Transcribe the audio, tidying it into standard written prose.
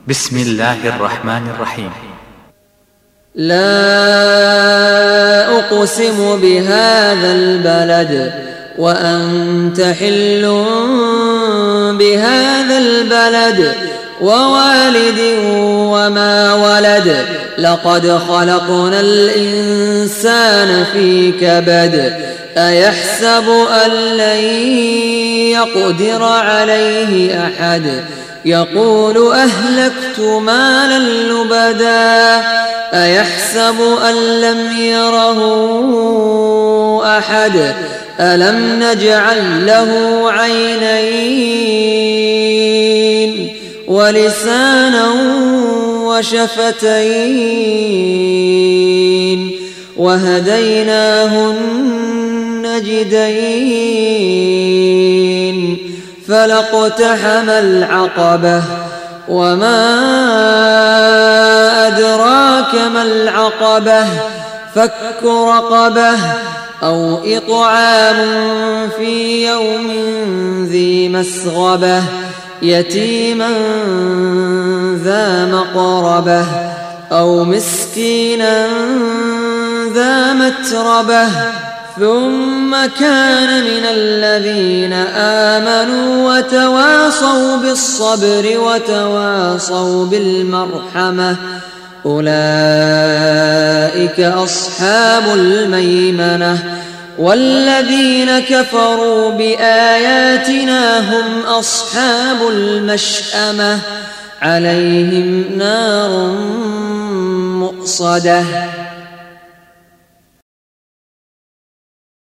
بسم الله الرحمن الرحيم. لا أقسم بهذا البلد وأنت حل بهذا البلد ووالد وما ولد لقد خلقنا الإنسان في كبد أيحسب أن لن يقدر عليه أحد يقول أهلكت مالا لبدا أيحسب أن لم يره أحد ألم نجعل له عينين ولسانا وشفتين وهديناه النجدين فلاقتحم العقبة وما أدراك ما العقبة فك رقبة أو إطعام في يوم ذي مسغبة يتيما ذا مقربة أو مسكينا ذا متربة ثم كان من الذين آمنوا وتواصوا بالصبر وتواصوا بالمرحمة أولئك أصحاب الميمنة والذين كفروا بآياتنا هم أصحاب المشأمة عليهم نار مؤصدة.